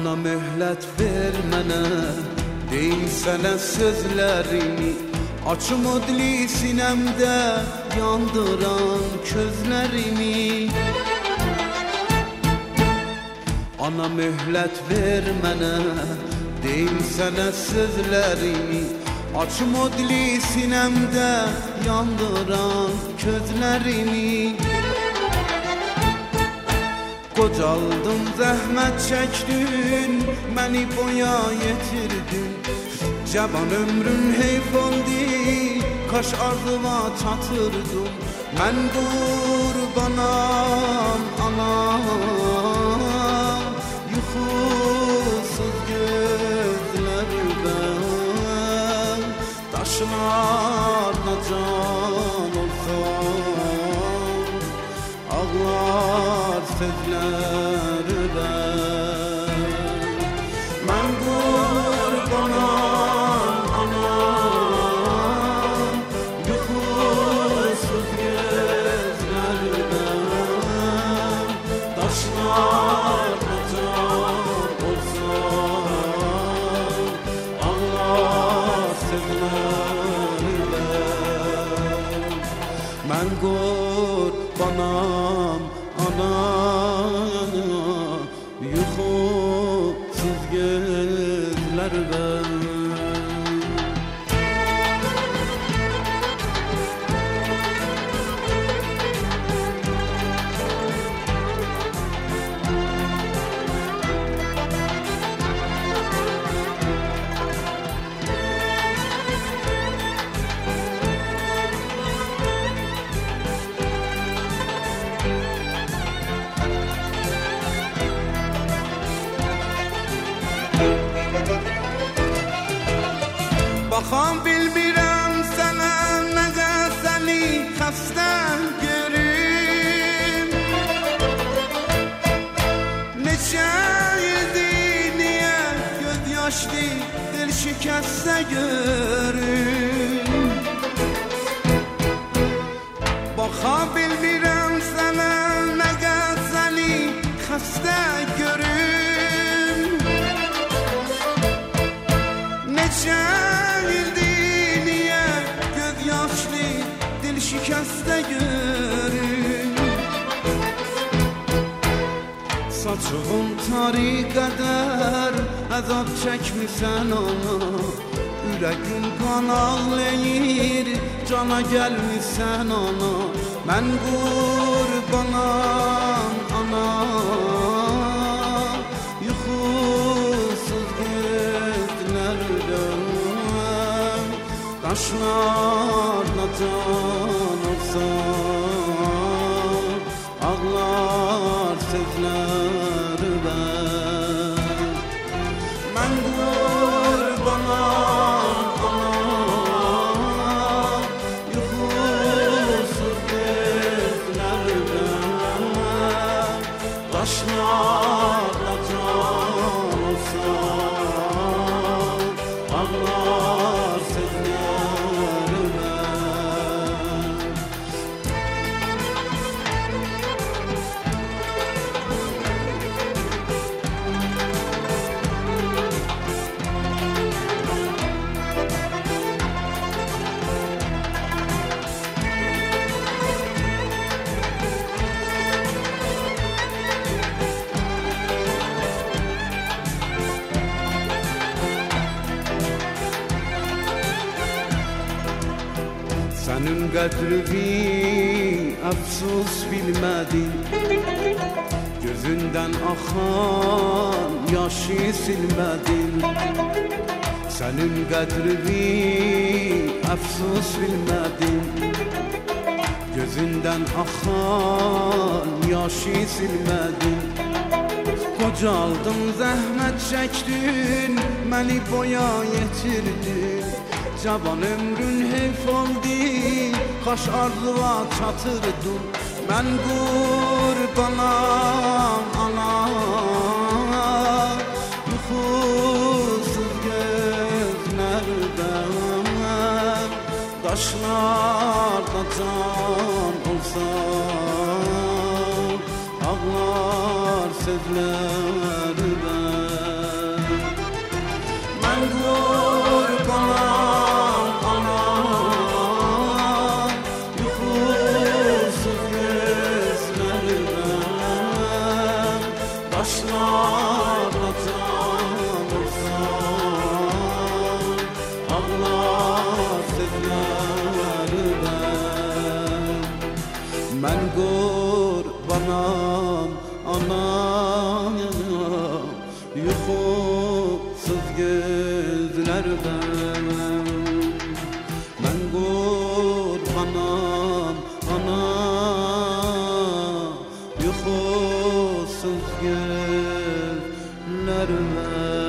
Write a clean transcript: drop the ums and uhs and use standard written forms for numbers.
Ana möhlət ver mənə, deyim sənə sözlərimi. Açım odli sinəmdə yandıran közlərimi. Ana möhlət ver mənə, deyim sənə sözlərimi. Açım odli sinəmdə yandıran közlərimi. Qocaldım, zəhmət çəkdin, məni boya yetirdin. Cavan ömrün heyf oldu, kaş ardıma çatırdım. Mən qurbanam ana, yuxusuz gözlərdən, daşlarda can olsam, ağlar sözlərdən. Mən qurbanam ana, yuxusuz gözlərdən, daşlarda can olsam, ağlar sözlərdən. Mən qurbanam ana, yuxusuz gözlərdən. Baxam bilmirəm sənə, nəqə səni xəstə görüm. Neçə ildir, niyə göz yaşlı dil şikəstə görüm. Baxa bilmirəm sənə, nəqə səni xəstə görüm. Neçə şikəstə görüm. Saçığın tari qədər əzab çəkmisən ana, ürəyin qan ağlayır, cana gəlmisən ana. Mən qurbanam ana, yuxusuz gözlərdən, daşlarla can olsam, ağlar sözlərdən. Mən qurbanam ana, yuxusuz gözlərdən, daşlarla can olsam, ağlar sənin qədrini əfsus bilmədin, gözündən axan yaşı silmədin. Sənin qədrini əfsus bilmədin, gözündən axan yaşı silmədin. Qocaldın, zəhmət çəkdin, məni boya yetirdin. Cavan ömrün heyf oldu, kaş arzuğa çatırdın. Mən qurbanam ana, yuxusuz gözlərdən, daşlarda can olsam, ağlar sözlərdən. Ben kurbanam anam, uykusuz gözlerden taşlar atamazsan, ağlar sözlerden. Ben kurbanam anam, uykusuz gözlerden. Ben kurbanam anam, uykusuz gözlerden.